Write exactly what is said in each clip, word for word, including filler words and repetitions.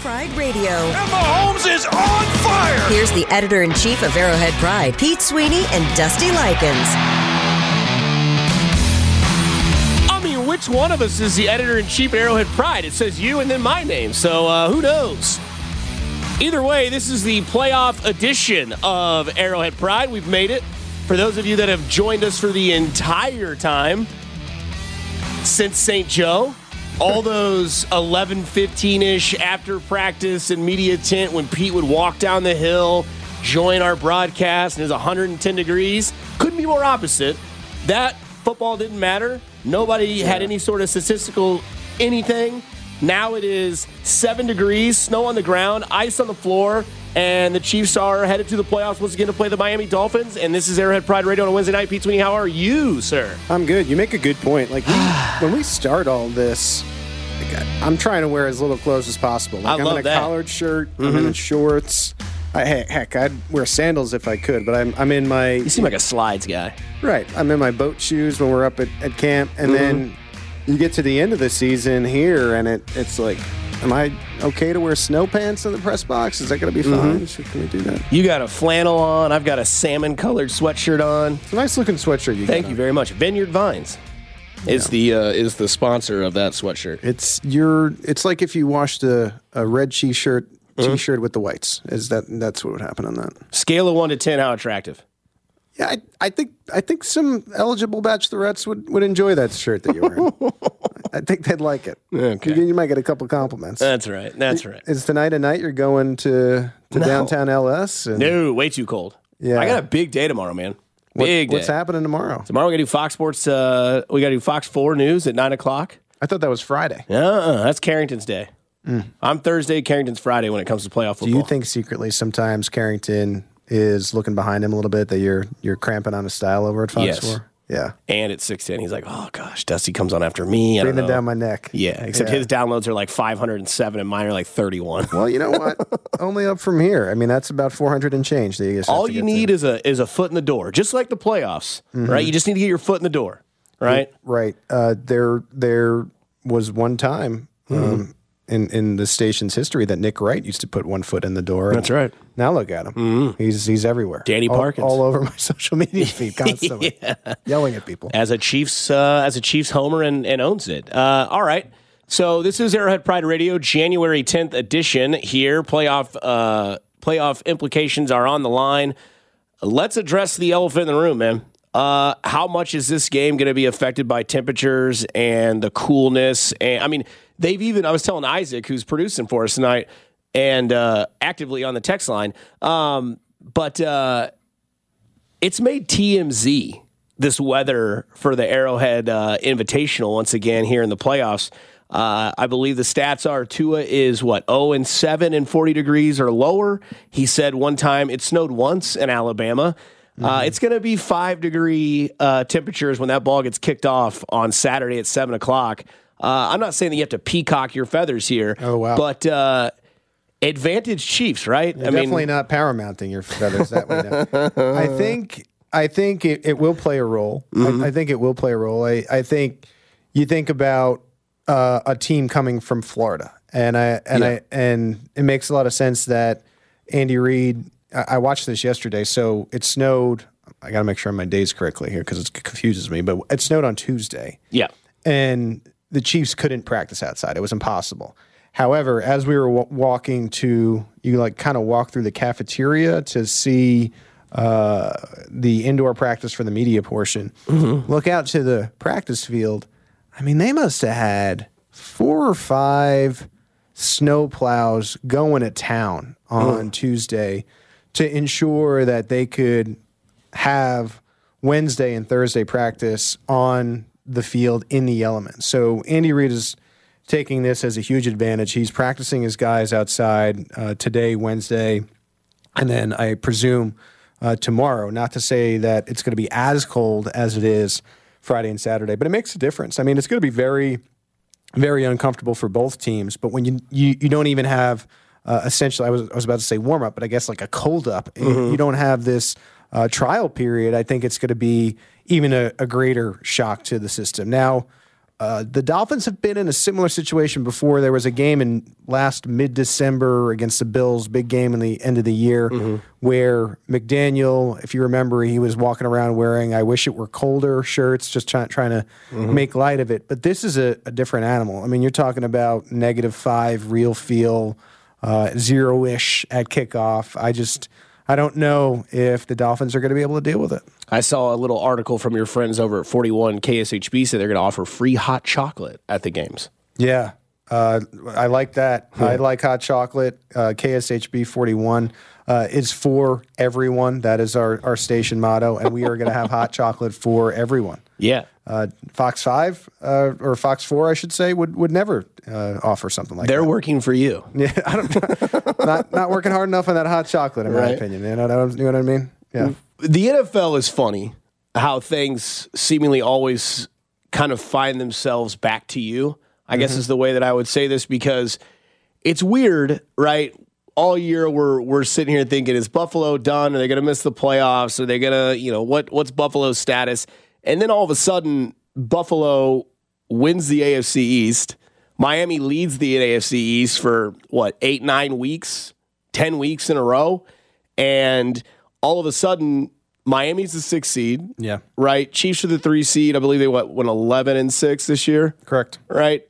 Pride Radio. And Mahomes is on fire! Here's the editor-in-chief of Arrowhead Pride, Pete Sweeney and Dusty Likens. I mean, which one of us is the editor-in-chief of Arrowhead Pride? It says you and then my name, so uh, who knows? Either way, this is the playoff edition of Arrowhead Pride. We've made it. For those of you that have joined us for the entire time since Saint Joe, all those eleven fifteen-ish after practice and media tent when Pete would walk down the hill, join our broadcast, and it was one hundred ten degrees. Couldn't be more opposite. That football didn't matter. Nobody yeah. had any sort of statistical anything. Now it is seven degrees, snow on the ground, ice on the floor, and the Chiefs are headed to the playoffs once again to play the Miami Dolphins. And this is Arrowhead Pride Radio on a Wednesday night. Pete Sweeney, how are you, sir? I'm good. You make a good point. Like we, when we start all this, like I'm trying to wear as little clothes as possible. Like I I'm love in a that. collared shirt. Mm-hmm. I'm in shorts. I, heck, I'd wear sandals if I could, but I'm I'm in my. You seem like a slides guy. Right. I'm in my boat shoes when we're up at, at camp, and mm-hmm. then you get to the end of the season here, and it it's like, am I okay to wear snow pants in the press box? Is that going to be fine? Mm-hmm. Can we do that? You got a flannel on. I've got a salmon-colored sweatshirt on. It's a nice-looking sweatshirt you got. Thank you very much. Vineyard Vines is yeah. the uh, is the sponsor of that sweatshirt. It's your. It's like if you washed a, a red t-shirt mm-hmm. t-shirt with the whites. Is that that's what would happen on that? Scale of one to ten, how attractive? Yeah, I, I think I think some eligible bachelorettes would, would enjoy that shirt that you're wearing. I think they'd like it. Okay. You, you might get a couple compliments. That's right. That's right. Is tonight a night you're going to, to no. downtown L S? And, no, way too cold. Yeah. I got a big day tomorrow, man. Big what, What's day. happening tomorrow? Tomorrow we're going to do Fox Sports. Uh, we got to do Fox four News at nine o'clock. I thought that was Friday. Uh-uh, that's Carrington's day. Mm. I'm Thursday, Carrington's Friday when it comes to playoff football. Do you think secretly sometimes Carrington is looking behind him a little bit, that you're you're cramping on his style over at Fox yes. four? Yeah. And at six ten, he's like, oh, gosh, Dusty comes on after me. I Breathing don't know. down my neck. Yeah, except yeah. his downloads are like five hundred seven and mine are like thirty-one. Well, you know what? Only up from here. I mean, that's about four hundred and change. That you just All you need to. is a is a foot in the door, just like the playoffs, mm-hmm. right? You just need to get your foot in the door, right? Right. Uh, there, there was one time um, mm-hmm. in in the station's history that Nick Wright used to put one foot in the door. That's right. Now look at him. Mm-hmm. He's he's everywhere. Danny all, Parkins all over my social media feed constantly, yeah. yelling at people as a Chiefs uh, as a Chiefs homer and, and owns it. Uh, all right. So this is Arrowhead Pride Radio, January tenth edition. Here, playoff uh, playoff implications are on the line. Let's address the elephant in the room, man. Uh, how much is this game going to be affected by temperatures and the coolness? And I mean, they've even, I was telling Isaac, who's producing for us tonight and uh, actively on the text line, um, but uh, it's made T M Z, this weather for the Arrowhead uh, Invitational once again here in the playoffs. Uh, I believe the stats are Tua is what, oh and seven and forty degrees or lower. He said one time it snowed once in Alabama. Mm-hmm. Uh, it's going to be five degree uh, temperatures when that ball gets kicked off on Saturday at seven o'clock. Uh, I'm not saying that you have to peacock your feathers here. Oh, wow. But uh, advantage Chiefs, right? You're I definitely mean, not paramounting your feathers that way. No. I think I think it, it will play a role. Mm-hmm. I, I think it will play a role. I, I think you think about uh, a team coming from Florida, and I and yeah. I and it makes a lot of sense that Andy Reid. I, I watched this yesterday, so it snowed. I got to make sure I'm my days correctly here because it confuses me. But it snowed on Tuesday. Yeah, and the Chiefs couldn't practice outside. It was impossible. However, as we were w- walking to, you like kind of walk through the cafeteria to see uh, the indoor practice for the media portion. Mm-hmm. Look out to the practice field. I mean, they must have had four or five snow plows going to town on mm. Tuesday to ensure that they could have Wednesday and Thursday practice on the field in the elements. So Andy Reid is taking this as a huge advantage. He's practicing his guys outside uh, today, Wednesday, and then I presume uh, tomorrow. Not to say that it's going to be as cold as it is Friday and Saturday, but it makes a difference. I mean, it's going to be very, very uncomfortable for both teams. But when you you, you don't even have uh, essentially, I was I was about to say warm up, but I guess like a cold up. Mm-hmm. You don't have this uh, trial period. I think it's going to be even a, a greater shock to the system. Now, Uh, the Dolphins have been in a similar situation before. There was a game in last mid-December against the Bills, big game in the end of the year, mm-hmm. where McDaniel, if you remember, he was walking around wearing "I wish it were colder" shirts, just try, trying to mm-hmm. make light of it. But this is a, a different animal. I mean, you're talking about negative five, real feel, uh, zero-ish at kickoff. I just... I don't know if the Dolphins are going to be able to deal with it. I saw a little article from your friends over at forty-one K S H B said they're going to offer free hot chocolate at the games. Yeah, uh, I like that. Yeah. I like hot chocolate. Uh, K S H B forty-one uh, is for everyone. That is our, our station motto, and we are going to have hot chocolate for everyone. Yeah. Uh, Fox five, uh, or Fox four, I should say, would, would never uh, offer something like They're that. They're working for you. Yeah, I don't, not not working hard enough on that hot chocolate, in right. my opinion. You know, you know what I mean? Yeah. The N F L is funny how things seemingly always kind of find themselves back to you, I mm-hmm. guess is the way that I would say this, because it's weird, right? All year we're we're sitting here thinking, is Buffalo done? Are they going to miss the playoffs? Are they going to, you know, what what's Buffalo's status? And then all of a sudden, Buffalo wins the A F C East. Miami leads the A F C East for, what, eight, nine weeks, ten weeks in a row. And all of a sudden, Miami's the sixth seed. Yeah. Right? Chiefs are the three seed. I believe they what, went eleven and six this year. Correct. Right?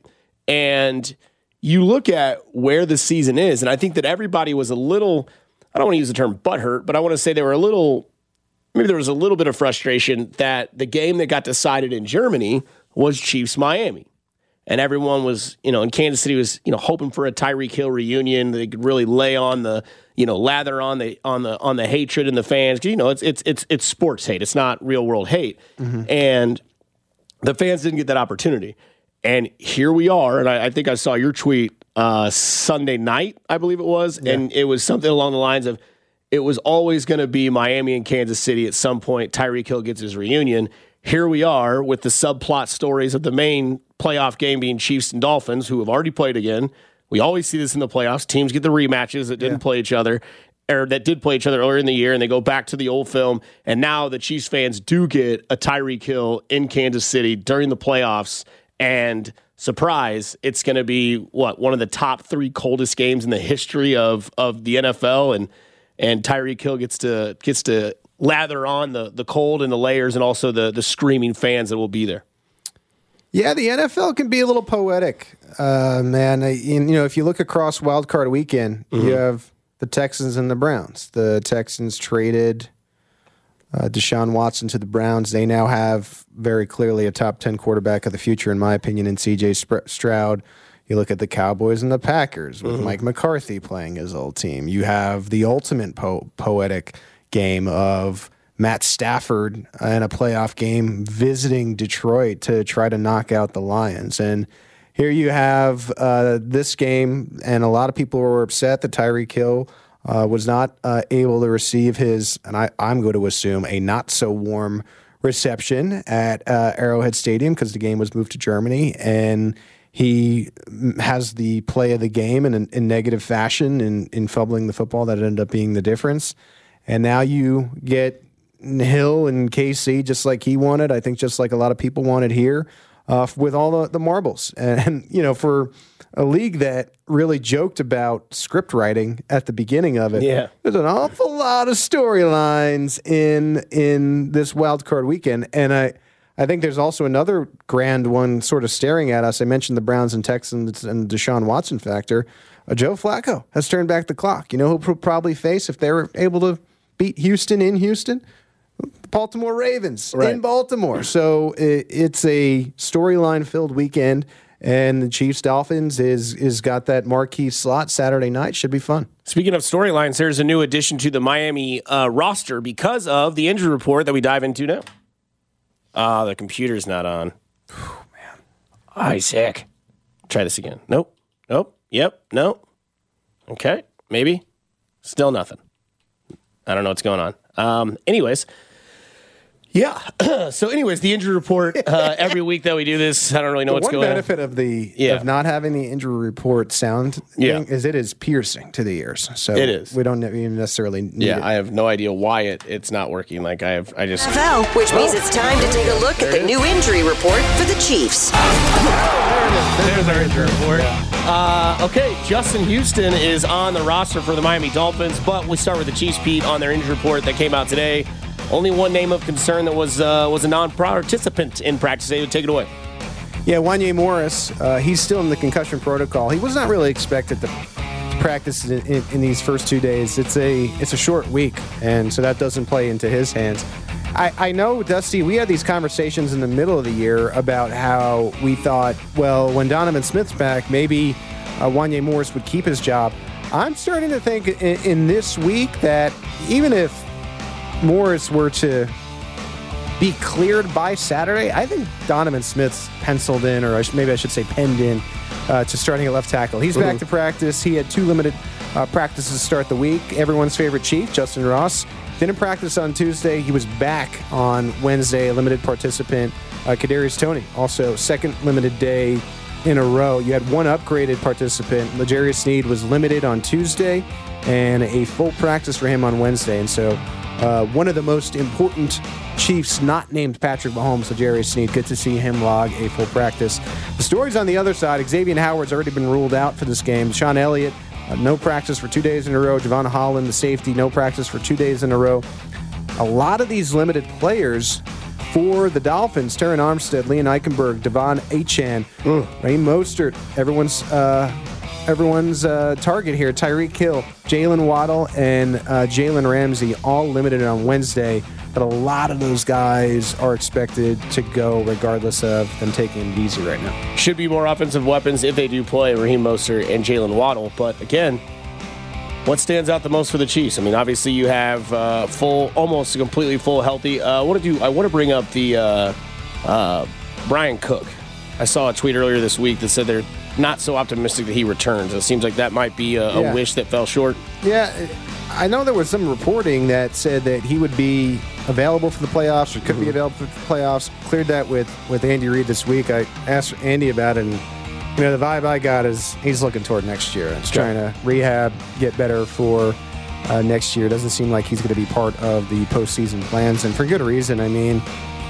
And you look at where the season is, and I think that everybody was a little, I don't want to use the term butthurt, but I want to say they were a little, maybe there was a little bit of frustration that the game that got decided in Germany was Chiefs-Miami. And everyone was, you know, in Kansas City was, you know, hoping for a Tyreek Hill reunion. They could really lay on the, you know, lather on the on the on the hatred in the fans. You know, it's it's it's it's sports hate. It's not real world hate. Mm-hmm. And the fans didn't get that opportunity. And here we are. And I, I think I saw your tweet uh, Sunday night, I believe it was, yeah. and it was something along the lines of, it was always going to be Miami and Kansas City at some point. Tyreek Hill gets his reunion. Here we are with the subplot stories of the main playoff game being Chiefs and Dolphins, who have already played again. We always see this in the playoffs. Teams get the rematches that didn't yeah. play each other, or that did play each other earlier in the year, and they go back to the old film. And now the Chiefs fans do get a Tyreek Hill in Kansas City during the playoffs. And surprise, it's going to be, what, one of the top three coldest games in the history of, of the N F L. And and Tyreek Hill gets to gets to lather on the the cold and the layers, and also the the screaming fans that will be there. Yeah, the N F L can be a little poetic, uh, man. You know, if you look across Wild Card Weekend, mm-hmm. you have the Texans and the Browns. The Texans traded uh, Deshaun Watson to the Browns. They now have very clearly a top ten quarterback of the future, in my opinion, in C J Stroud. You look at the Cowboys and the Packers with mm-hmm. Mike McCarthy playing his old team. You have the ultimate po- poetic game of Matt Stafford in a playoff game visiting Detroit to try to knock out the Lions. And here you have uh, this game, and a lot of people were upset that Tyreek Hill uh, was not uh, able to receive his, and I, I'm going to assume, a not-so-warm reception at uh, Arrowhead Stadium because the game was moved to Germany. And he has the play of the game in, in negative fashion in, in fumbling the football that ended up being the difference. And now you get Hill and K C just like he wanted. I think just like a lot of people wanted here uh, with all the, the marbles. And, you know, for a league that really joked about script writing at the beginning of it, yeah. there's an awful lot of storylines in in this wild card weekend. And I, I think there's also another grand one sort of staring at us. I mentioned the Browns and Texans and Deshaun Watson factor. Uh, Joe Flacco has turned back the clock. You know who he'll probably face if they're able to beat Houston in Houston? The Baltimore Ravens right. in Baltimore. So it, it's a storyline-filled weekend, and the Chiefs-Dolphins is is got that marquee slot Saturday night. Should be fun. Speaking of storylines, there's a new addition to the Miami uh, roster because of the injury report that we dive into now. Ah, uh, the computer's not on. Oh, man. Isaac. Try this again. Nope. Nope. Yep. Nope. Okay. Maybe. Still nothing. I don't know what's going on. Um, anyways, Yeah. So, anyways, the injury report uh, every week that we do this, I don't really know the what's one going on. One benefit of the Yeah. of not having the injury report sound Yeah. thing is it is piercing to the ears. So It is. We don't even necessarily need Yeah, it. I have no idea why it, it's not working. Like I have, I just. N F L, which means it's time to take a look at the new injury report for the Chiefs. There's our injury report. Uh, okay, Justin Houston is on the roster for the Miami Dolphins, but we start with the Chiefs, Pete, on their injury report that came out today. Only one name of concern that was uh, was a non-participant in practice. They would take it away. Yeah, Wanya Morris, uh, he's still in the concussion protocol. He was not really expected to practice in, in, in these first two days. It's a it's a short week, and so that doesn't play into his hands. I, I know, Dusty, we had these conversations in the middle of the year about how we thought, well, when Donovan Smith's back, maybe uh, Wanya Morris would keep his job. I'm starting to think in, in this week that even if Morris were to be cleared by Saturday, I think Donovan Smith's penciled in, or I sh- maybe I should say penned in, uh, to starting at left tackle. He's mm-hmm. back to practice. He had two limited uh, practices to start the week. Everyone's favorite Chief, Justin Ross, didn't practice on Tuesday. He was back on Wednesday, a limited participant. Uh, Kadarius Toney, also second limited day in a row. You had one upgraded participant. L'Jarius Sneed was limited on Tuesday, and a full practice for him on Wednesday. And so uh, one of the most important Chiefs not named Patrick Mahomes, L'Jarius Sneed, good to see him log a full practice. The stories on the other side, Xavier Howard's already been ruled out for this game. Sean Elliott, Uh, no practice for two days in a row. Javon Holland, the safety, no practice for two days in a row. A lot of these limited players for the Dolphins, Terran Armstead, Leon Eichenberg, Devon Achane, mm. Raheem Mostert, everyone's uh, everyone's uh, target here, Tyreek Hill, Jalen Waddle, and uh, Jalen Ramsey, all limited on Wednesday. But a lot of those guys are expected to go regardless of them taking it easy right now. Should be more offensive weapons if they do play Raheem Mostert and Jalen Waddle. But again, what stands out the most for the Chiefs? I mean, obviously you have uh, full, almost completely full healthy. Uh, I want to do. I want to bring up the uh, uh, Brian Cook. I saw a tweet earlier this week that said they're not so optimistic that he returns. It seems like that might be a, a yeah. wish that fell short. Yeah. I know there was some reporting that said that he would be available for the playoffs or could mm-hmm. be available for the playoffs. Cleared that with, with Andy Reid this week. I asked Andy about it, and you know the vibe I got is he's looking toward next year. He's trying to rehab, get better for uh, next year. Doesn't seem like he's going to be part of the postseason plans, and for good reason. I mean,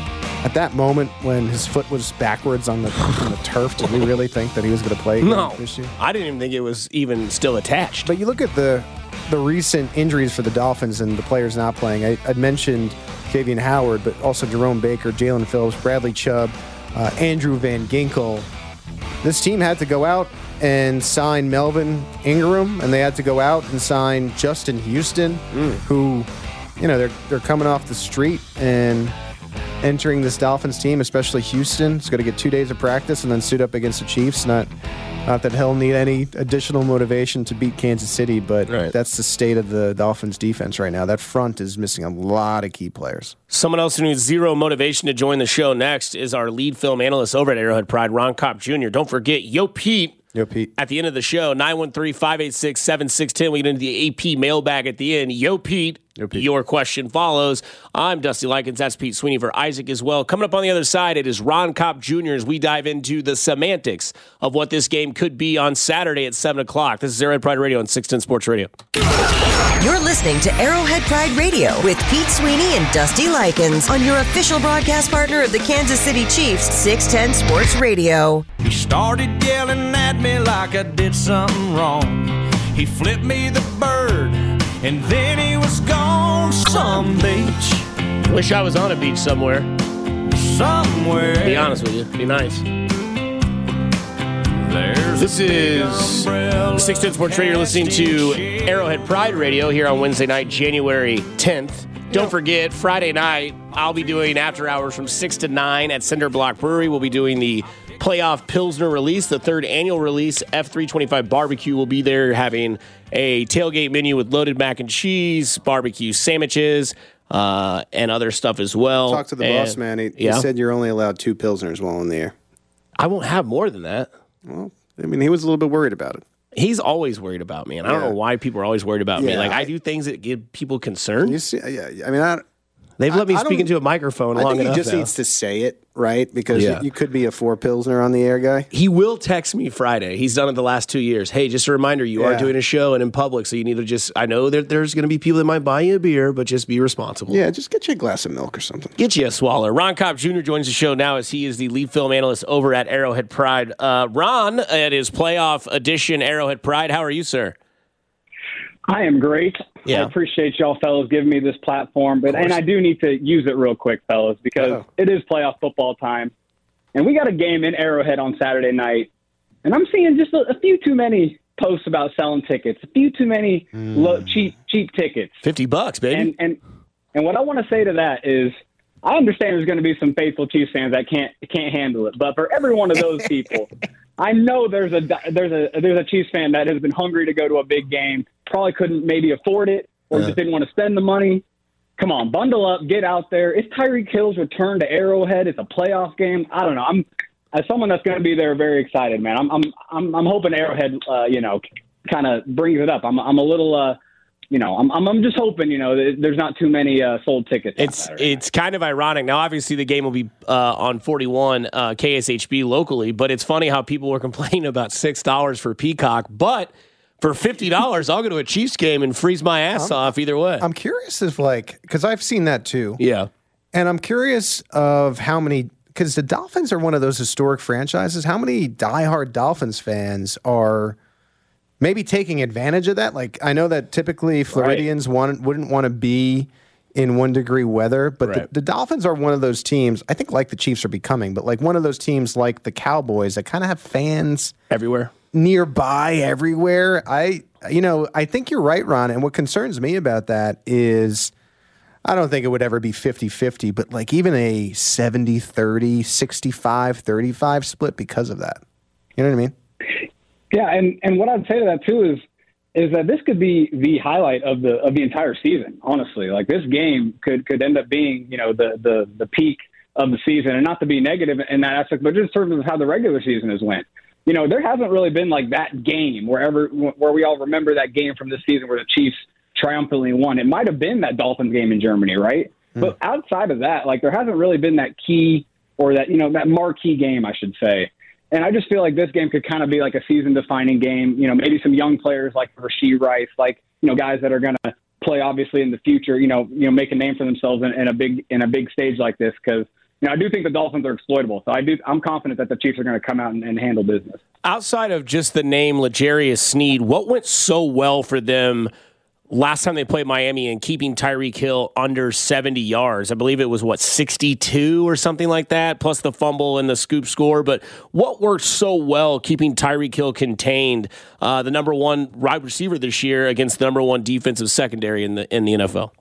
at that moment when his foot was backwards on the on the turf, did we really think that he was going to play no, this year? I didn't even think it was even still attached. But you look at the the recent injuries for the Dolphins and the players not playing. I, I mentioned Xavier Howard, but also Jerome Baker, Jalen Phillips, Bradley Chubb, uh, Andrew Van Ginkel. This team had to go out and sign Melvin Ingram, and they had to go out and sign Justin Houston, mm. who, you know, they're they're coming off the street and entering this Dolphins team, especially Houston. It's going to get two days of practice and then suit up against the Chiefs. Not Not that he'll need any additional motivation to beat Kansas City, but right. that's the state of the Dolphins defense right now. That front is missing a lot of key players. Someone else who needs zero motivation to join the show next is our lead film analyst over at Arrowhead Pride, Ron Kopp Junior Don't forget, Yo Pete. Yo, Pete. At the end of the show, nine one three, five eight six, seven six one zero. We get into the A P mailbag at the end. Yo, Pete. Yo, Pete. Your question follows. I'm Dusty Likens. That's Pete Sweeney for Isaac as well. Coming up on the other side, it is Ron Kopp Junior as we dive into the semantics of what this game could be on Saturday at seven o'clock. This is Arrowhead Pride Radio on six ten Sports Radio. You're listening to Arrowhead Pride Radio with Pete Sweeney and Dusty Likens on your official broadcast partner of the Kansas City Chiefs, six ten Sports Radio. He started yelling at me like I did something wrong. He flipped me the bird, and then he was gone some beach. Wish I was on a beach somewhere. Somewhere. Be honest with you. Be nice. There's this is six ten Sports Radio. You're listening to Arrowhead Pride Radio here on Wednesday night, January tenth. Don't forget, Friday night, I'll be doing after hours from six to nine at Cinder Block Brewery. We'll be doing the Playoff Pilsner release, the third annual release. F three twenty-five Barbecue will be there having a tailgate menu with loaded mac and cheese, barbecue sandwiches, uh, and other stuff as well. Talk to the and, boss, man. He, yeah. he said you're only allowed two Pilsners while in the air. I won't have more than that. Well, I mean, he was a little bit worried about it. He's always worried about me, and I don't yeah. know why people are always worried about yeah, me. Like, I, I do things that give people concern. You see, yeah, I mean, I, They've let me I speak into a microphone I long think enough. he just now. needs to say it, right? Because Yeah. you, you could be a four Pilsner on the air guy. He will text me Friday. He's done it the last two years. Hey, just a reminder, you are Yeah. doing a show and in public, so you need to just, I know that there's going to be people that might buy you a beer, but just be responsible. Yeah, just get you a glass of milk or something. Get you a swaller. Ron Kopp Junior joins the show now as he is the lead film analyst over at Arrowhead Pride. Uh, Ron, at his playoff edition Arrowhead Pride, how are you, sir? I am great. Yeah. I appreciate y'all fellas giving me this platform, but and I do need to use it real quick, fellas, because Uh-oh. it is playoff football time, and we got a game in Arrowhead on Saturday night, and I'm seeing just a, a few too many posts about selling tickets, a few too many Mm. low, cheap cheap tickets, fifty bucks, baby. and and and what I want to say to that is, I understand there's going to be some faithful Chiefs fans that can't can't handle it, but for every one of those people, I know there's a there's a there's a Chiefs fan that has been hungry to go to a big game, probably couldn't maybe afford it, or Yeah. just didn't want to spend the money. Come on, bundle up, get out there. It's Tyreek Hill's return to Arrowhead. It's a playoff game. I don't know. I'm as someone that's going to be there, very excited, man. I'm I'm I'm, I'm hoping Arrowhead, uh, you know, kind of brings it up. I'm I'm a little. Uh, You know, I'm, I'm I'm just hoping, you know, that there's not too many uh, sold tickets. on It's Saturday it's kind of ironic. Now, obviously, the game will be uh, on forty-one uh, K S H B locally, but it's funny how people were complaining about six dollars for Peacock. But for fifty dollars, I'll go to a Chiefs game and freeze my ass off either way. I'm curious if, like, because I've seen that too. yeah. And I'm curious of how many, because the Dolphins are one of those historic franchises. How many diehard Dolphins fans are maybe taking advantage of that? Like, I know that typically Floridians want, wouldn't want to be in one degree weather, but Right. the, the Dolphins are one of those teams, I think like the Chiefs are becoming, but like one of those teams like the Cowboys that kind of have fans Everywhere. nearby everywhere. I, you know, I think you're right, Ron. And what concerns me about that is I don't think it would ever be fifty-fifty, but like even a seventy thirty, sixty-five thirty-five split because of that. You know what I mean? Yeah, and, and what I'd say to that too is is that this could be the highlight of the of the entire season. Honestly, like this game could could end up being, you know, the the the peak of the season, and not to be negative in that aspect, but just sort of how the regular season has went. You know, there hasn't really been like that game wherever where we all remember that game from this season where the Chiefs triumphantly won. It might have been that Dolphins game in Germany, right? Mm. But outside of that, like there hasn't really been that key or that, you know, that marquee game, I should say. And I just feel like this game could kind of be like a season-defining game. You know, maybe some young players like Rashee Rice, like, you know, guys that are going to play obviously in the future. You know, you know, make a name for themselves in, in a big in a big stage like this. Because you know, I do think the Dolphins are exploitable. So I do. I'm confident that the Chiefs are going to come out and, and handle business. Outside of just the name L'Jarius Sneed, what went so well for them last time they played Miami and keeping Tyreek Hill under seventy yards? I believe it was, what, sixty-two or something like that, plus the fumble and the scoop score. But what worked so well keeping Tyreek Hill contained, uh, the number one wide receiver this year against the number one defensive secondary in the in the N F L?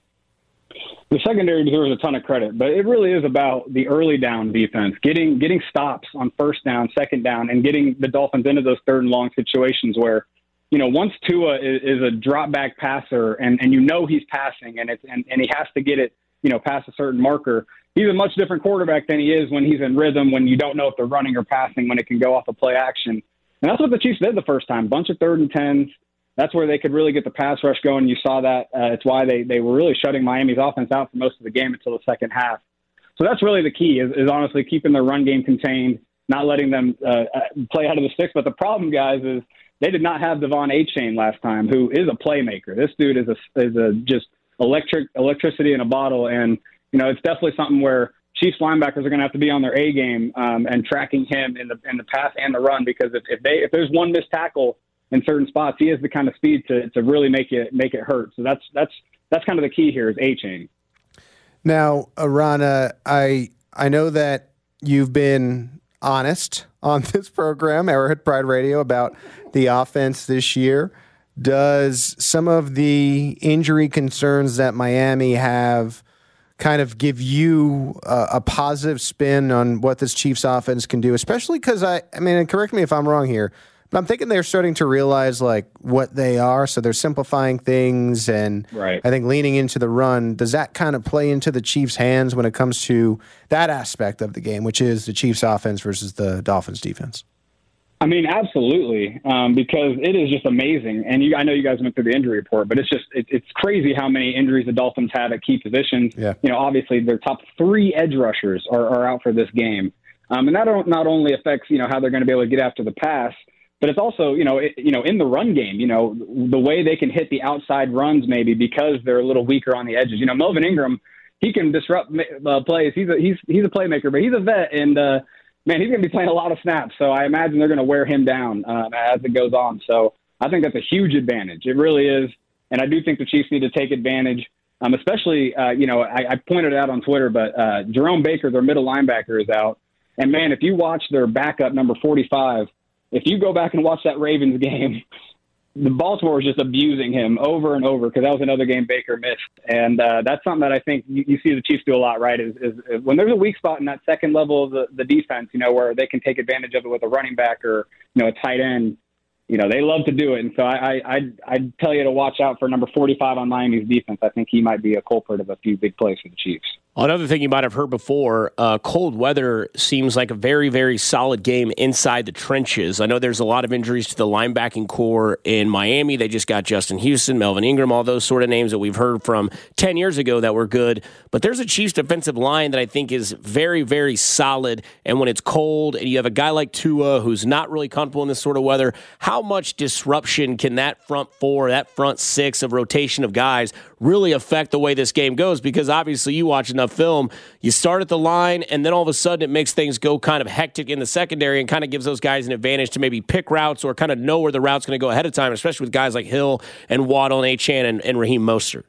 The secondary deserves a ton of credit, but it really is about the early down defense, getting getting stops on first down, second down, and getting the Dolphins into those third and long situations where, you know, once Tua is, is a drop back passer and, and you know he's passing and it's and, and he has to get it, you know, past a certain marker, he's a much different quarterback than he is when he's in rhythm, when you don't know if they're running or passing, when it can go off a play action. And that's what the Chiefs did the first time, bunch of third and tens. That's where they could really get the pass rush going. You saw that. Uh, it's why they, they were really shutting Miami's offense out for most of the game until the second half. So that's really the key is, is honestly keeping their run game contained, not letting them uh, play out of the sticks. But the problem, guys, is they did not have Devon Achane last time, who is a playmaker. This dude is a is a just electric electricity in a bottle, and you know it's definitely something where Chiefs linebackers are going to have to be on their A game um, and tracking him in the in the pass and the run, because if, if they if there's one missed tackle in certain spots, he has the kind of speed to to really make it make it hurt. So that's that's that's kind of the key here is Achane. Now, Arana, I I know that you've been honest on this program, Arrowhead Pride Radio, about the offense this year. Does some of the injury concerns that Miami have kind of give you a, a positive spin on what this Chiefs offense can do? Especially because I, I mean, and correct me if I'm wrong here, but I'm thinking they're starting to realize like what they are. So they're simplifying things, and right. I think leaning into the run. Does that kind of play into the Chiefs' hands when it comes to that aspect of the game, which is the Chiefs offense versus the Dolphins defense? I mean, absolutely, um, because it is just amazing. And you, I know you guys went through the injury report, but it's just it, it's crazy how many injuries the Dolphins have at key positions. Yeah. You know, obviously their top three edge rushers are, are out for this game, um, and that not only affects you know how they're going to be able to get after the pass, but it's also you know it, you know in the run game, you know the way they can hit the outside runs maybe because they're a little weaker on the edges. You know, Melvin Ingram, he can disrupt uh, plays. He's a he's he's a playmaker, but he's a vet and. Uh, Man, he's going to be playing a lot of snaps, so I imagine they're going to wear him down um, as it goes on. So I think that's a huge advantage. It really is, and I do think the Chiefs need to take advantage, um, especially, uh, you know, I, I pointed it out on Twitter, but uh, Jerome Baker, their middle linebacker, is out. And, man, if you watch their backup, number forty-five, if you go back and watch that Ravens game, the Baltimore was just abusing him over and over because that was another game Baker missed. And uh, that's something that I think you, you see the Chiefs do a lot, right, is, is, is when there's a weak spot in that second level of the, the defense, you know, where they can take advantage of it with a running back or, you know, a tight end, you know, they love to do it. And so I, I, I'd, I'd tell you to watch out for number forty-five on Miami's defense. I think he might be a culprit of a few big plays for the Chiefs. Another thing you might have heard before, uh, cold weather seems like a very, very solid game inside the trenches. I know there's a lot of injuries to the linebacking core in Miami. They just got Justin Houston, Melvin Ingram, all those sort of names that we've heard from ten years ago that were good. But there's a Chiefs defensive line that I think is very, very solid. And when it's cold and you have a guy like Tua who's not really comfortable in this sort of weather, how much disruption can that front four, that front six of rotation of guys really affect the way this game goes? Because obviously you watch enough film, you start at the line, and then all of a sudden it makes things go kind of hectic in the secondary and kind of gives those guys an advantage to maybe pick routes or kind of know where the route's going to go ahead of time, especially with guys like Hill and Waddle and Achane and, and Raheem Mostert.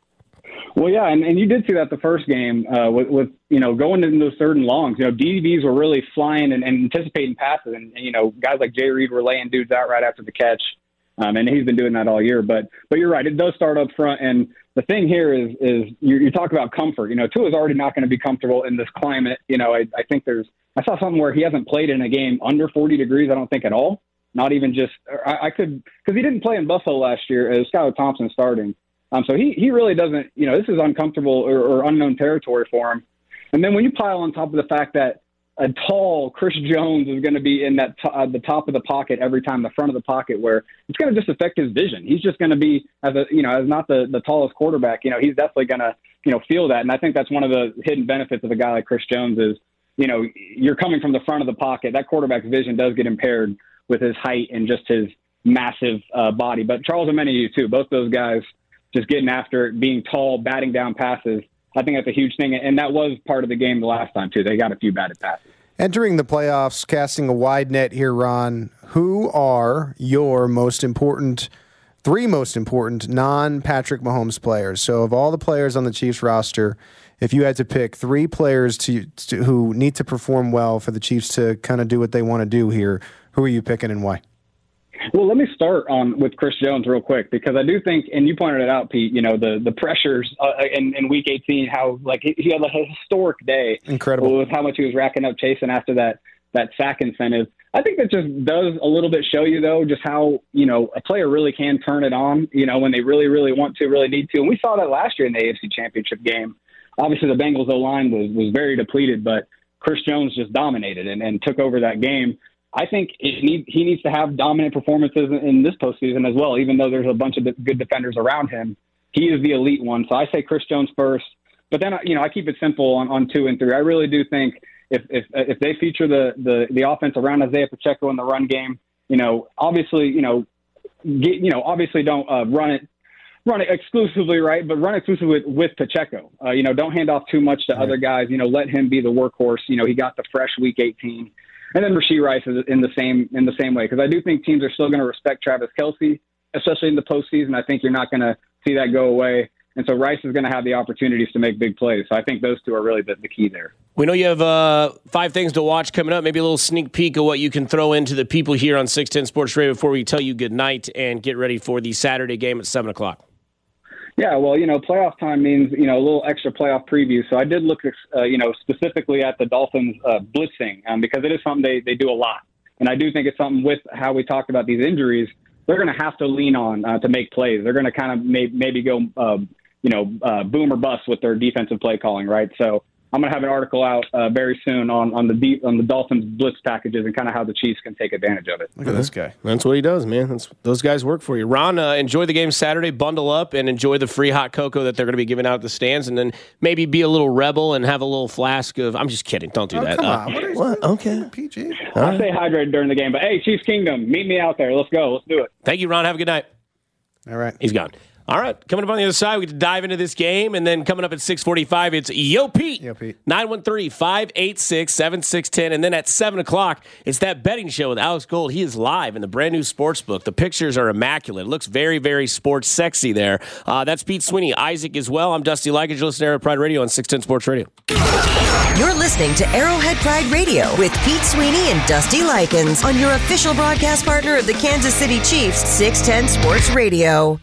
Well, yeah, and, and you did see that the first game uh, with, with, you know, going into those third and longs. You know, D Bs were really flying and, and anticipating passes, and, and, you know, guys like Jay Reed were laying dudes out right after the catch, um, and he's been doing that all year. But but you're right, it does start up front, and the thing here is is you, you talk about comfort. You know, Tua's already not going to be comfortable in this climate. You know, I, I think there's – I saw something where he hasn't played in a game under forty degrees, I don't think at all, not even just – I, I could – because he didn't play in Buffalo last year as Skylar Thompson starting. Um, so he, he really doesn't, you know, this is uncomfortable or, or unknown territory for him. And then when you pile on top of the fact that a tall Chris Jones is going to be in that t- uh, the top of the pocket every time, the front of the pocket, where it's going to just affect his vision. He's just going to be, as a, you know, as not the, the tallest quarterback, you know, he's definitely going to, you know, feel that. And I think that's one of the hidden benefits of a guy like Chris Jones is, you know, you're coming from the front of the pocket. That quarterback's vision does get impaired with his height and just his massive uh, body. But Charles Omenihu too, both those guys, just getting after it, being tall, batting down passes. I think that's a huge thing, and that was part of the game the last time, too. They got a few batted passes. Entering the playoffs, casting a wide net here, Ron, who are your most important, three most important non-Patrick Mahomes players? So of all the players on the Chiefs roster, if you had to pick three players to, to who need to perform well for the Chiefs to kind of do what they want to do here, who are you picking and why? Well, let me start on with Chris Jones real quick, because I do think, and you pointed it out, Pete, you know, the, the pressures uh, in, in week eighteen, how like he had like a historic day. Incredible. With how much he was racking up chasing after that, that sack incentive. I think that just does a little bit show you, though, just how, you know, a player really can turn it on, you know, when they really, really want to, really need to. And we saw that last year in the A F C Championship game. Obviously, the Bengals O-line was, was very depleted, but Chris Jones just dominated and, and took over that game. I think it need, he needs to have dominant performances in, in this postseason as well, even though there's a bunch of good defenders around him. He is the elite one. So I say Chris Jones first. But then, you know, I keep it simple on, on two and three. I really do think if if, if they feature the, the, the offense around Isaiah Pacheco in the run game, you know, obviously, you know, get, you know, obviously don't uh, run it run it exclusively, right, but run exclusively with, with Pacheco. Uh, you know, don't hand off too much to right. other guys. You know, let him be the workhorse. You know, he got the fresh week eighteen. And then Rashee Rice is in the same in the same way, because I do think teams are still going to respect Travis Kelce, especially in the postseason. I think you're not going to see that go away. And so Rice is going to have the opportunities to make big plays. So I think those two are really the, the key there. We know you have uh, five things to watch coming up, maybe a little sneak peek of what you can throw into the people here on six ten Sports Radio before we tell you good night and get ready for the Saturday game at seven o'clock. Yeah, well, you know, playoff time means, you know, a little extra playoff preview. So I did look, uh, you know, specifically at the Dolphins uh, blitzing um, because it is something they, they do a lot. And I do think it's something with how we talked about these injuries, they're going to have to lean on uh, to make plays. They're going to kind of may- maybe go, uh, you know, uh, boom or bust with their defensive play calling, right? So I'm going to have an article out uh, very soon on on the deep, on the Dolphins blitz packages and kind of how the Chiefs can take advantage of it. Look at this guy. That's what he does, man. That's, those guys work for you. Ron, uh, enjoy the game Saturday. Bundle up and enjoy the free hot cocoa that they're going to be giving out at the stands, and then maybe be a little rebel and have a little flask of. I'm just kidding. Don't do Oh, that. come Uh, on. What are you what? Okay. P G? I'll stay hydrated during the game, but hey, Chiefs Kingdom, meet me out there. Let's go. Let's do it. Thank you, Ron. Have a good night. All right. He's gone. All right, coming up on the other side, we get to dive into this game, and then coming up at six forty-five, it's Yo Pete. Yo, Pete. nine one three, five eight six, seven six one zero, and then at seven o'clock, it's that betting show with Alex Gold. He is live in the brand new sports book. The pictures are immaculate. It looks very, very sports sexy there. Uh, that's Pete Sweeney, Isaac as well. I'm Dusty Likens. You're listening to Arrowhead Pride Radio on six ten Sports Radio. You're listening to Arrowhead Pride Radio with Pete Sweeney and Dusty Likens on your official broadcast partner of the Kansas City Chiefs, six ten Sports Radio.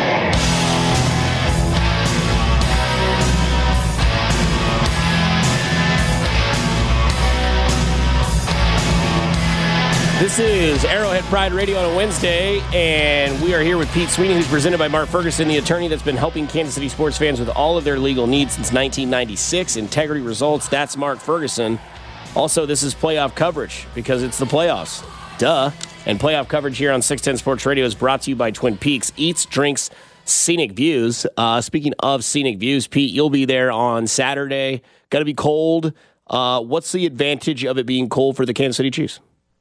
This is Arrowhead Pride Radio on a Wednesday, and we are here with Pete Sweeney, who's presented by Mark Ferguson, the attorney that's been helping Kansas City sports fans with all of their legal needs since nineteen ninety-six. Integrity Results, that's Mark Ferguson. Also, this is playoff coverage because it's the playoffs. Duh. And playoff coverage here on six ten Sports Radio is brought to you by Twin Peaks Eats, Drinks, Scenic Views. Uh, speaking of scenic views, Pete, you'll be there on Saturday. Got to be cold. Uh, what's the advantage of it being cold for the Kansas City Chiefs?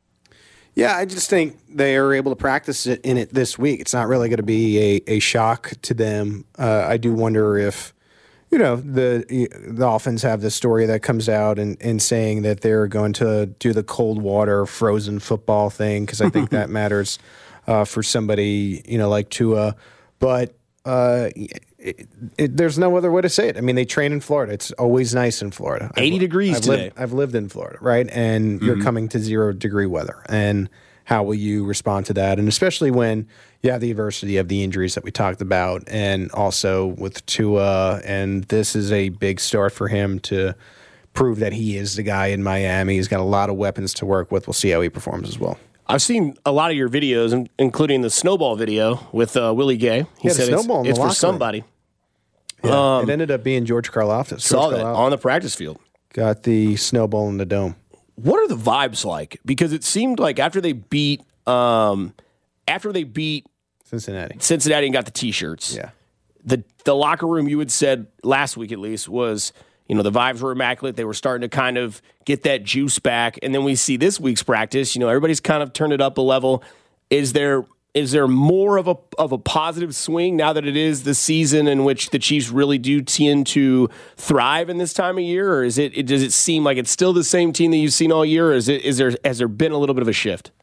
Yeah, I just think they are able to practice it in it this week. It's not really going to be a, a shock to them. Uh, I do wonder if, you know, the the Dolphins have this story that comes out and, and saying that they're going to do the cold water frozen football thing, because I think that matters uh, for somebody, you know, like Tua. But uh, it, it, there's no other way to say it. I mean, they train in Florida. It's always nice in Florida. eighty I've, degrees I've today. Lived, I've lived in Florida, right? And mm-hmm. you're coming to zero degree weather. And how will you respond to that? And especially when you have the adversity of the injuries that we talked about, and also with Tua, and this is a big start for him to prove that he is the guy in Miami. He's got a lot of weapons to work with. We'll see how he performs as well. I've seen a lot of your videos, including the snowball video with uh, Willie Gay. He yeah, said it's, it's for somebody. Yeah, um, it ended up being George Karlaftis. Saw George that Karlaftis on the practice field. Got the snowball in the dome. What are the vibes like? Because it seemed like after they beat, um, after they beat Cincinnati, Cincinnati and got the T-shirts. Yeah, the the locker room, you had said last week at least, was, you know, the vibes were immaculate. They were starting to kind of get that juice back. And then we see this week's practice, you know, everybody's kind of turned it up a level. Is there is there more of a of a positive swing now that it is the season in which the Chiefs really do tend to thrive in this time of year? Or is it, it does it seem like it's still the same team that you've seen all year? Or is it is there has there been a little bit of a shift?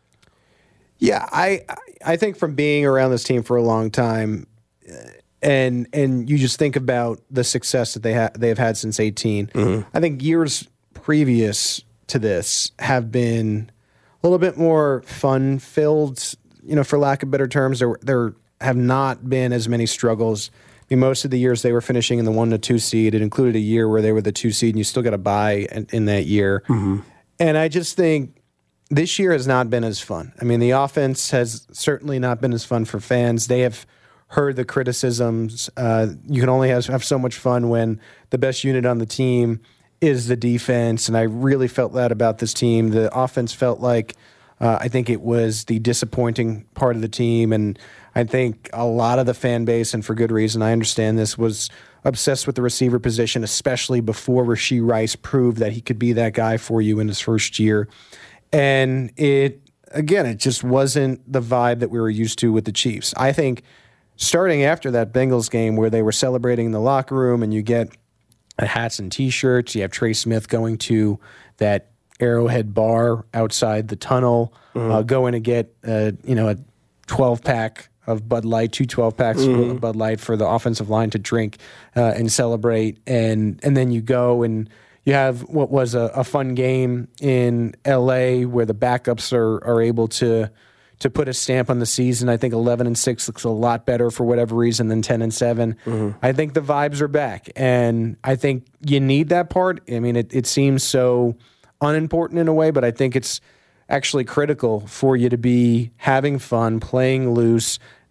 Yeah, I I think from being around this team for a long time, and and you just think about the success that they ha- they have had since eighteen. Mm-hmm. I think years previous to this have been a little bit more fun filled. You know, for lack of better terms, there there have not been as many struggles. I mean, most of the years they were finishing in the one to two seed. It included a year where they were the two seed, and you still got to buy in, in that year. Mm-hmm. And I just think this year has not been as fun. I mean, the offense has certainly not been as fun for fans. They have heard the criticisms. Uh, you can only have, have so much fun when the best unit on the team is the defense, and I really felt that about this team. The offense felt like uh, I think it was the disappointing part of the team, and I think a lot of the fan base, and for good reason, I understand this, was obsessed with the receiver position, especially before Rashee Rice proved that he could be that guy for you in his first year. And it, again, it just wasn't the vibe that we were used to with the Chiefs. I think starting after that Bengals game where they were celebrating in the locker room and you get hats and T-shirts, you have Trey Smith going to that Arrowhead bar outside the tunnel, mm-hmm. uh, going to get, uh, you know, a twelve-pack of Bud Light, two twelve-packs mm-hmm. of Bud Light for the offensive line to drink uh, and celebrate. And, and then you go and you have what was a, a fun game in L A where the backups are are able to to put a stamp on the season. I think eleven and six looks a lot better for whatever reason than ten and seven. Mm-hmm. I think the vibes are back, and I think you need that part. I mean, it, it seems so unimportant in a way, but I think it's actually critical for you to be having fun, playing loose,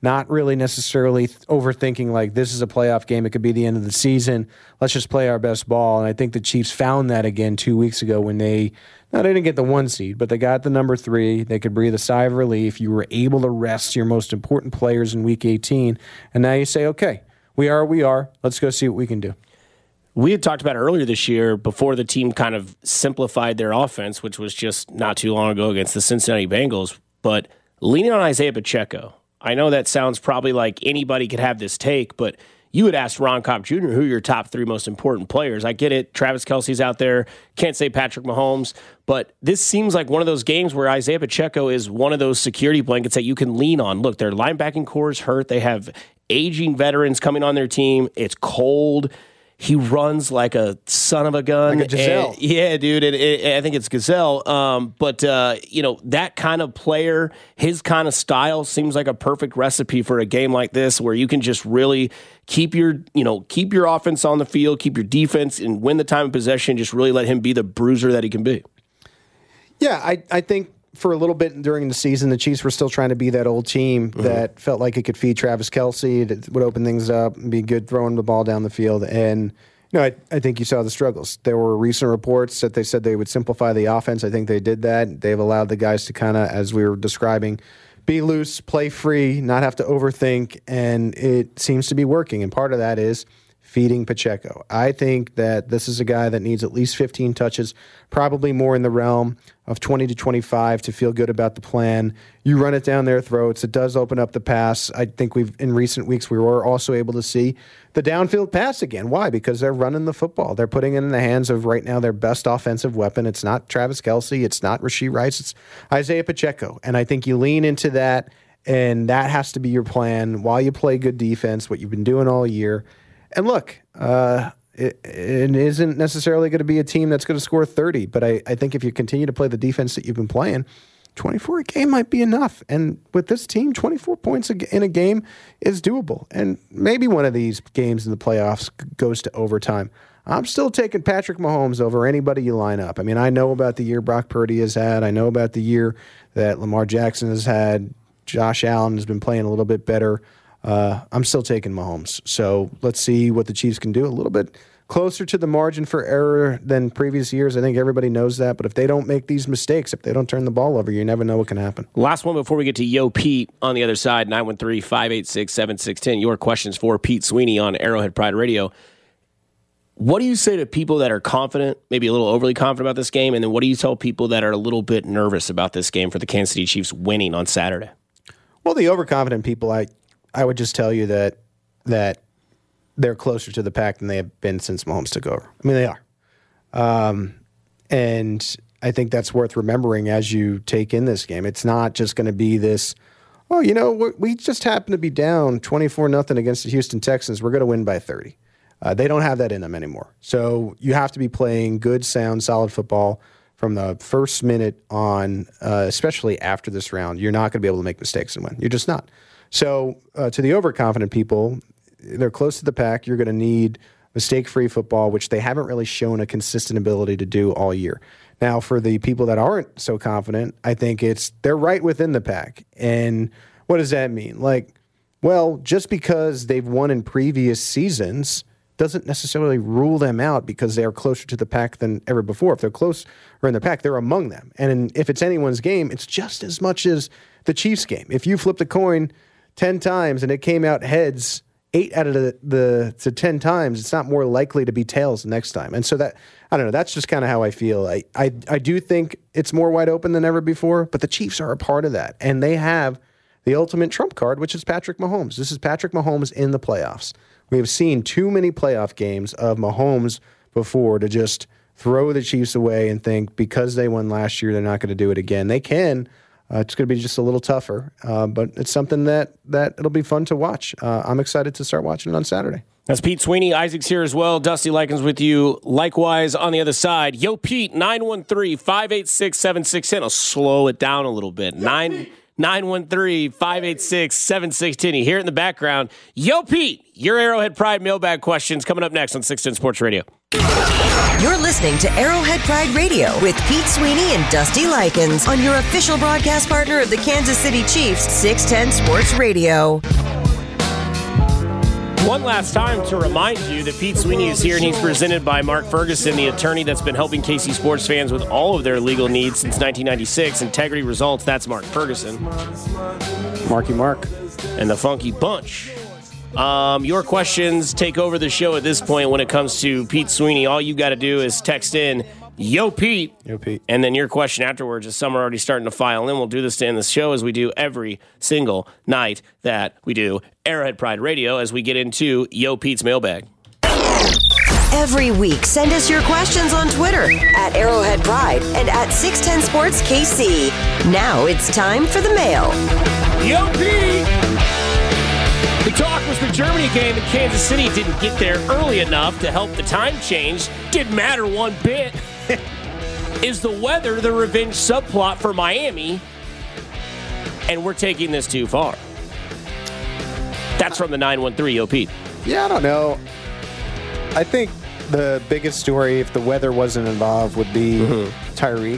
not really necessarily th- overthinking like this is a playoff game. It could be the end of the season. Let's just play our best ball. And I think the Chiefs found that again two weeks ago when they, no, they didn't get the one seed, but they got the number three. They could breathe a sigh of relief. You were able to rest your most important players in week eighteen. And now you say, okay, we are, we are. Let's go see what we can do. We had talked about earlier this year before the team kind of simplified their offense, which was just not too long ago against the Cincinnati Bengals, but leaning on Isaiah Pacheco. I know that sounds probably like anybody could have this take, but you would ask Ron Kopp Junior who are your top three most important players. I get it. Travis Kelce's out there. Can't say Patrick Mahomes. But this seems like one of those games where Isaiah Pacheco is one of those security blankets that you can lean on. Look, their linebacking core is hurt. They have aging veterans coming on their team. It's cold. He runs like a son of a gun. Like a Giselle. And, yeah, dude. It, it, I think it's Gazelle. Um, but, uh, you know, that kind of player, his kind of style seems like a perfect recipe for a game like this where you can just really keep your, you know, keep your offense on the field, keep your defense, and win the time of possession, just really let him be the bruiser that he can be. Yeah, I, I think for a little bit during the season, the Chiefs were still trying to be that old team mm-hmm. that felt like it could feed Travis Kelce, that would open things up and be good throwing the ball down the field. And, you know, I, I think you saw the struggles. There were recent reports that they said they would simplify the offense. I think they did that. They've allowed the guys to kind of, as we were describing, be loose, play free, not have to overthink, and it seems to be working. And part of that is feeding Pacheco. I think that this is a guy that needs at least fifteen touches, probably more in the realm of twenty to twenty-five to feel good about the plan. You run it down their throats. It does open up the pass. I think we've in recent weeks we were also able to see the downfield pass again. Why? Because they're running the football. They're putting it in the hands of right now their best offensive weapon. It's not Travis Kelce. It's not Rashee Rice. It's Isaiah Pacheco. And I think you lean into that, and that has to be your plan while you play good defense, what you've been doing all year. And look, uh, it, it isn't necessarily going to be a team that's going to score thirty, but I, I think if you continue to play the defense that you've been playing, twenty-four a game might be enough. And with this team, twenty-four points in a game is doable. And maybe one of these games in the playoffs goes to overtime. I'm still taking Patrick Mahomes over anybody you line up. I mean, I know about the year Brock Purdy has had. I know about the year that Lamar Jackson has had. Josh Allen has been playing a little bit better. Uh, I'm still taking Mahomes. So let's see what the Chiefs can do. A little bit closer to the margin for error than previous years. I think everybody knows that. But if they don't make these mistakes, if they don't turn the ball over, you never know what can happen. Last one before we get to Yo Pete on the other side, nine one three, five eight six, seven six one zero. Your questions for Pete Sweeney on Arrowhead Pride Radio. What do you say to people that are confident, maybe a little overly confident about this game? And then what do you tell people that are a little bit nervous about this game for the Kansas City Chiefs winning on Saturday? Well, the overconfident people, I I would just tell you that that they're closer to the pack than they have been since Mahomes took over. I mean, they are. Um, and I think that's worth remembering as you take in this game. It's not just going to be this, oh, you know, we're, we just happen to be down twenty-four nothing against the Houston Texans. We're going to win by thirty. Uh, they don't have that in them anymore. So you have to be playing good, sound, solid football from the first minute on, uh, especially after this round. You're not going to be able to make mistakes and win. You're just not. So uh, to the overconfident people, they're close to the pack. You're going to need mistake-free football, which they haven't really shown a consistent ability to do all year. Now, for the people that aren't so confident, I think it's they're right within the pack. And what does that mean? Like, well, just because they've won in previous seasons doesn't necessarily rule them out because they are closer to the pack than ever before. If they're close or in the pack, they're among them. And if it's anyone's game, it's just as much as the Chiefs game. If you flipped a coin ten times and it came out heads eight out of the, the to ten times, it's not more likely to be tails next time. And so that, I don't know, that's just kind of how I feel. I, I, I do think it's more wide open than ever before, but the Chiefs are a part of that. And they have the ultimate trump card, which is Patrick Mahomes. This is Patrick Mahomes in the playoffs. We have seen too many playoff games of Mahomes before to just throw the Chiefs away and think because they won last year, they're not going to do it again. They can. Uh, it's going to be just a little tougher, uh, but it's something that that it'll be fun to watch. Uh, I'm excited to start watching it on Saturday. That's Pete Sweeney. Isaac's here as well. Dusty Likens with you. Likewise, on the other side, Yo Pete, nine one three, five eight six, seven six one zero. I'll slow it down a little bit. Nine. nine one three, five eight six, seven six one zero. You hear it in the background. Yo, Pete, your Arrowhead Pride mailbag questions coming up next on six ten Sports Radio. You're listening to Arrowhead Pride Radio with Pete Sweeney and Dusty Likens on your official broadcast partner of the Kansas City Chiefs, six ten Sports Radio. One last time to remind you that Pete Sweeney is here and he's presented by Mark Ferguson, the attorney that's been helping K C sports fans with all of their legal needs since nineteen ninety-six. Integrity Results, that's Mark Ferguson. Marky Mark. And the Funky Bunch. Um, your questions take over the show at this point when it comes to Pete Sweeney. All you got to do is text in, Yo Pete. Yo Pete. And then your question afterwards, as some are already starting to file in. We'll do this to end the show as we do every single night that we do Arrowhead Pride Radio as we get into Yo Pete's mailbag. Every week, send us your questions on Twitter at Arrowhead Pride and at six ten Sports K C. Now it's time for the mail. Yo Pete! The talk was the Germany game in Kansas City didn't get there early enough to help the time change. Didn't matter one bit. Is the weather the revenge subplot for Miami? And we're taking this too far. That's from the nine one three, Yo Pete. Yeah, I don't know. I think the biggest story, if the weather wasn't involved, would be mm-hmm. Tyreek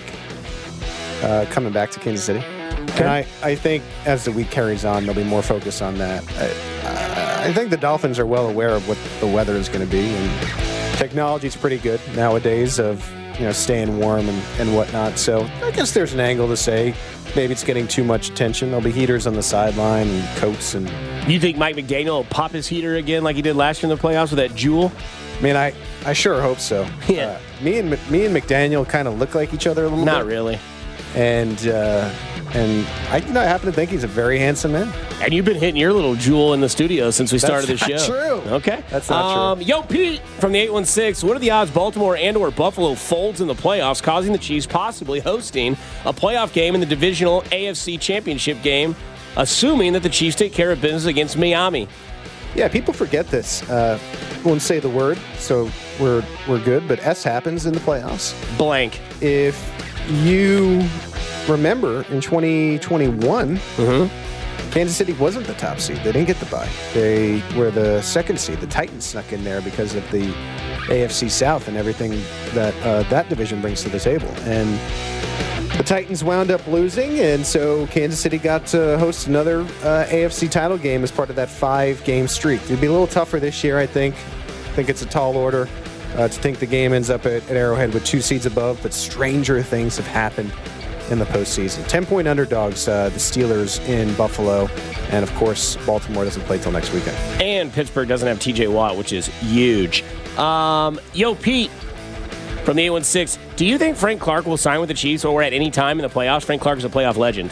uh, coming back to Kansas City. Okay. And I, I think as the week carries on, they'll be more focused on that. I, I think the Dolphins are well aware of what the weather is going to be, and technology is pretty good nowadays of you know staying warm and, and whatnot. So I guess there's an angle to say maybe it's getting too much attention. There'll be heaters on the sideline and coats. And you think Mike McDaniel will pop his heater again like he did last year in the playoffs with that Jewel? I mean, I, I sure hope so. Yeah. Uh, me and me and McDaniel kind of look like each other a little Not bit. Not really. And uh, and I, you know, I happen to think he's a very handsome man. And you've been hitting your little Jewel in the studio since we started That's the not show. True. Okay. That's not um, true. Yo, Pete from the eight one six. What are the odds Baltimore and or Buffalo folds in the playoffs, causing the Chiefs possibly hosting a playoff game in the divisional A F C Championship game, assuming that the Chiefs take care of business against Miami? Yeah, people forget this. Uh, won't say the word, so we're we're good. But S happens in the playoffs. Blank. If you remember, in twenty twenty-one, Mm-hmm. Kansas City wasn't the top seed. They didn't get the bye. They were the second seed. The Titans snuck in there because of the A F C South and everything that uh, that division brings to the table. And the Titans wound up losing, and so Kansas City got to host another uh, A F C title game as part of that five-game streak. It'd be a little tougher this year, I think. I think it's a tall order uh, to think the game ends up at, at Arrowhead with two seeds above, but stranger things have happened in the postseason. ten-point underdogs, uh, the Steelers in Buffalo, and of course, Baltimore doesn't play till next weekend. And Pittsburgh doesn't have T J Watt, which is huge. Um, Yo, Pete from the eight one six. Do you think Frank Clark will sign with the Chiefs or at any time in the playoffs? Frank Clark is a playoff legend.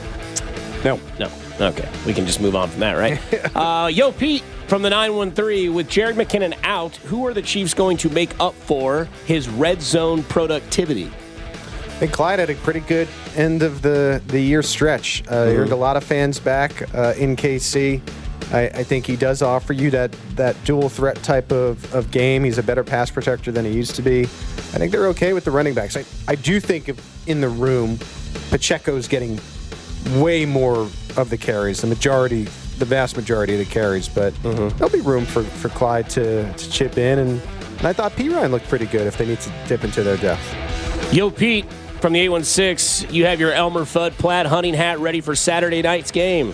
No. No. Okay. We can just move on from that, right? uh, Yo, Pete from the nine one three. With Jerick McKinnon out, who are the Chiefs going to make up for his red zone productivity? I think Clyde had a pretty good end of the, the year stretch. Uh, mm-hmm. He earned a lot of fans back uh, in K C. I, I think he does offer you that, that dual threat type of, of game. He's a better pass protector than he used to be. I think they're okay with the running backs. I, I do think if in the room, Pacheco's getting way more of the carries, the majority, the vast majority of the carries, but mm-hmm. there'll be room for, for Clyde to, to chip in. And, and I thought Perine looked pretty good if they need to dip into their depth. Yo, Pete from the eight one six. You have your Elmer Fudd plaid hunting hat ready for Saturday night's game.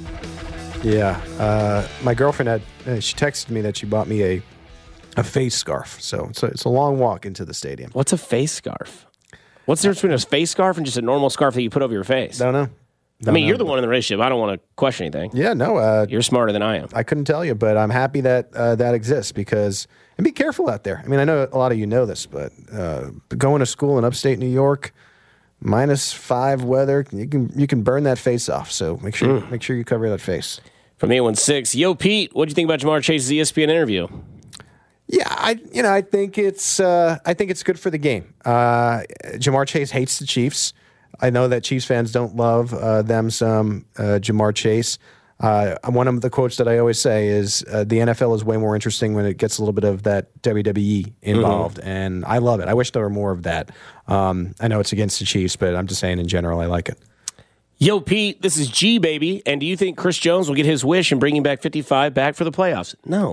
Yeah, uh, my girlfriend had. Uh, she texted me that she bought me a a face scarf. So it's a, it's a long walk into the stadium. What's a face scarf? What's the difference between a face scarf and just a normal scarf that you put over your face? Don't know. Don't I mean, know. you're the one in the relationship. I don't want to question anything. Yeah, no. Uh, you're smarter than I am. I couldn't tell you, but I'm happy that uh, that exists because and be careful out there. I mean, I know a lot of you know this, but uh, going to school in upstate New York, minus five weather, you can you can burn that face off. So make sure mm. make sure you cover that face. From eight one six, Yo, Pete, what do you think about Jamar Chase's E S P N interview? Yeah, I you know I think it's uh, I think it's good for the game. Uh, Jamar Chase hates the Chiefs. I know that Chiefs fans don't love uh, them some uh, Jamar Chase. Uh, one of the quotes that I always say is uh, the N F L is way more interesting when it gets a little bit of that W W E involved, mm-hmm. and I love it. I wish there were more of that. Um, I know it's against the Chiefs, but I'm just saying in general I like it. Yo, Pete, this is G, baby. And do you think Chris Jones will get his wish and bring him back fifty-five back for the playoffs? No.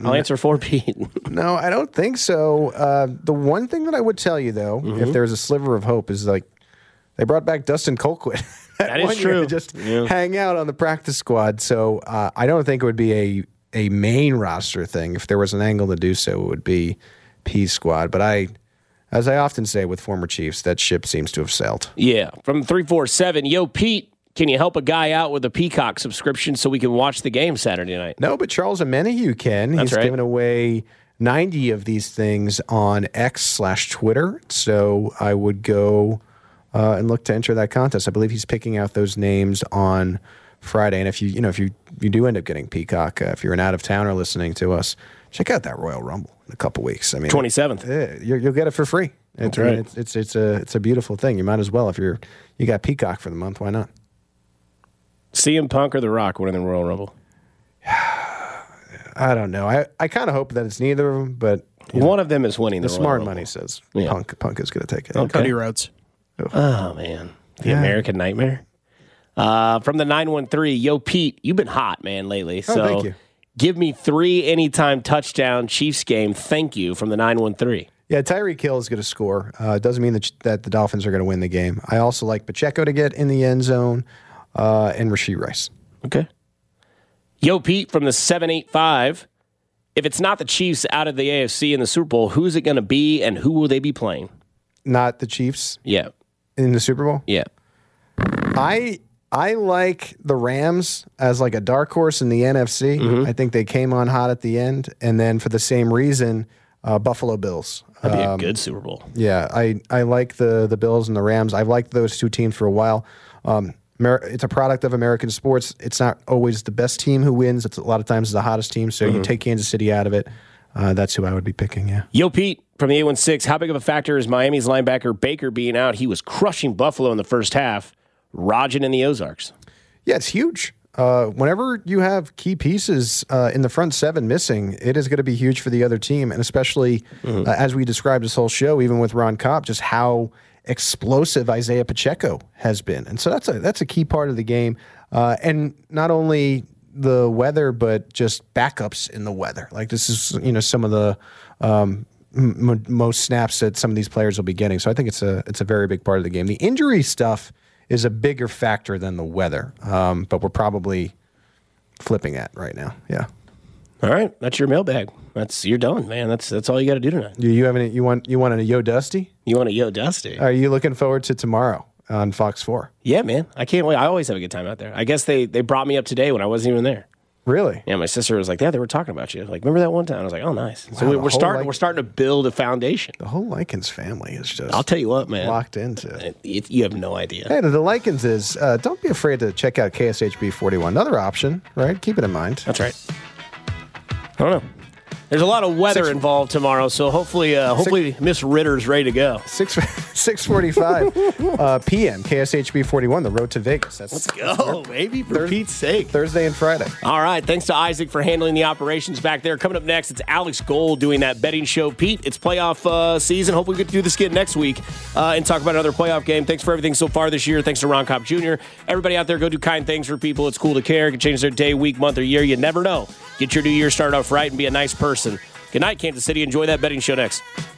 I'll answer for Pete. No, I don't think so. Uh, the one thing that I would tell you, though, Mm-hmm. if there's a sliver of hope, is like they brought back Dustin Colquitt. That is one year true. to just Yeah. hang out on the practice squad. So uh, I don't think it would be a, a main roster thing. If there was an angle to do so, it would be P squad. But I, as I often say with former Chiefs, that ship seems to have sailed. Yeah, from three four seven. Yo, Pete, can you help a guy out with a Peacock subscription so we can watch the game Saturday night? No, but Charles Amenahue can. That's He's right. given away ninety of these things on X slash Twitter. So I would go uh, and look to enter that contest. I believe he's picking out those names on Friday. And if you, you know, if you, you do end up getting Peacock, uh, if you're an out of towner listening to us, check out that Royal Rumble in a couple weeks. I mean, twenty-seventh. Yeah, you're, you'll get it for free. It's, That's right. It's, it's it's a it's a beautiful thing. You might as well if you're you got Peacock for the month. Why not? C M Punk or The Rock winning the Royal Rumble? I don't know. I, I kind of hope that it's neither of them, but One of them is winning the, the Royal smart Rumble. money says Yeah. Punk Punk is going to take it. Okay. Cody Rhodes. Oh, man. The Yeah. American Nightmare. Uh, from the nine one three, yo, Pete, you've been hot, man, lately. So Oh, thank you. give me three anytime touchdown Chiefs game. Thank you from the nine one three. Yeah, Tyreek Hill is going to score. Uh, doesn't mean that, that the Dolphins are going to win the game. I also like Pacheco to get in the end zone uh, and Rashee Rice. Okay. Yo, Pete from the seven eight five. If it's not the Chiefs out of the A F C in the Super Bowl, who's it going to be and who will they be playing? Not the Chiefs Yeah. in the Super Bowl. Yeah. I I like the Rams as like a dark horse in the N F C. Mm-hmm. I think they came on hot at the end, and then for the same reason, uh, Buffalo Bills. That'd be Um, a good Super Bowl. Yeah, I, I like the the Bills and the Rams. I've liked those two teams for a while. Um, Amer- it's a product of American sports. It's not always the best team who wins. It's a lot of times the hottest team. So Mm-hmm. you take Kansas City out of it. Uh, that's who I would be picking. Yeah. Yo, Pete from the eight one six. How big of a factor is Miami's linebacker Baker being out? He was crushing Buffalo in the first half. Rodgin in the Ozarks. Yeah, it's huge. Uh, whenever you have key pieces uh, in the front seven missing, it is going to be huge for the other team. And especially uh, as we described this whole show, even with Ron Kopp, just how explosive Isaiah Pacheco has been. And so that's a that's a key part of the game. Uh, and not only the weather, but just backups in the weather. Like this is, you know, some of the um, m- most snaps that some of these players will be getting. So I think it's a it's a very big part of the game. The injury stuff is a bigger factor than the weather, um, but we're probably flipping at right now. Yeah. All right, that's your mailbag. That's you're done, man. That's that's all you got to do tonight. You you have any, you want you want a Yo Dusty? You want to yo Dusty? Are you looking forward to tomorrow on Fox four? Yeah, man. I can't wait. I always have a good time out there. I guess they they brought me up today when I wasn't even there. Really? Yeah, my sister was like, "Yeah, they were talking about you." Like, remember that one time? I was like, "Oh, nice." So Wow, we, the we're whole, starting. like- we're starting to build a foundation. The whole Likens family is just I'll tell you what, man. locked into. It, it- you have no idea. Hey, the Likens is uh, don't be afraid to check out K S H B forty-one. Another option, right? Keep it in mind. That's right. I don't know. There's a lot of weather Six- involved tomorrow, so hopefully, uh, hopefully, Miss Ritter's ready to go. Six six forty five uh, p m. K S H B forty-one. The road to Vegas. That's Let's go, baby, for Thurs- Pete's sake. Thursday and Friday. All right. Thanks to Isaac for handling the operations back there. Coming up next, it's Alex Gold doing that betting show. Pete, it's playoff uh, season. Hopefully, we get to do this again next week uh, and talk about another playoff game. Thanks for everything so far this year. Thanks to Ron Kopp Junior Everybody out there, go do kind things for people. It's cool to care. It can change their day, week, month, or year. You never know. Get your new year started off right and be a nice person. Good night, Kansas City. Enjoy that betting show next.